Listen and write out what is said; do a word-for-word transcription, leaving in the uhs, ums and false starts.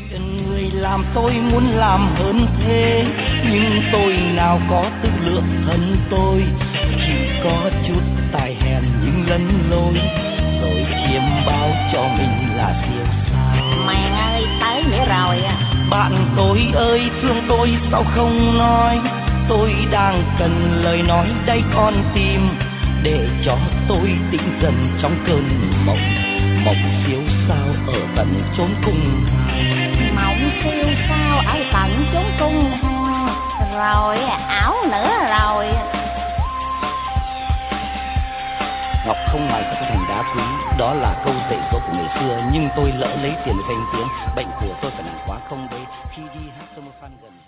Chuyện người làm tôi muốn làm hơn thế, nhưng tôi nào có tự lượng thân tôi, chỉ có chút tài hèn nhưng lẫn lối, rồi chiêm bao cho mình là siêu sao. Mày ơi tới nữa rồi à. Bạn tôi ơi thương tôi sao không nói, tôi đang cần lời nói đây con tim, để cho tôi tỉnh dần trong cơn mộng, mộng siêu sao ở tận chốn cung hàng. Mộng siêu sao ở tận chốn cung hàng, rồi ảo nữa rồi. Ngọc không mài sắt thành đá quý, đó là câu dạy dỗ của người xưa, nhưng tôi lỡ lấy tiền danh tiếng, bệnh của tôi phải nặng quá không đấy, khi đi hát summer fun gần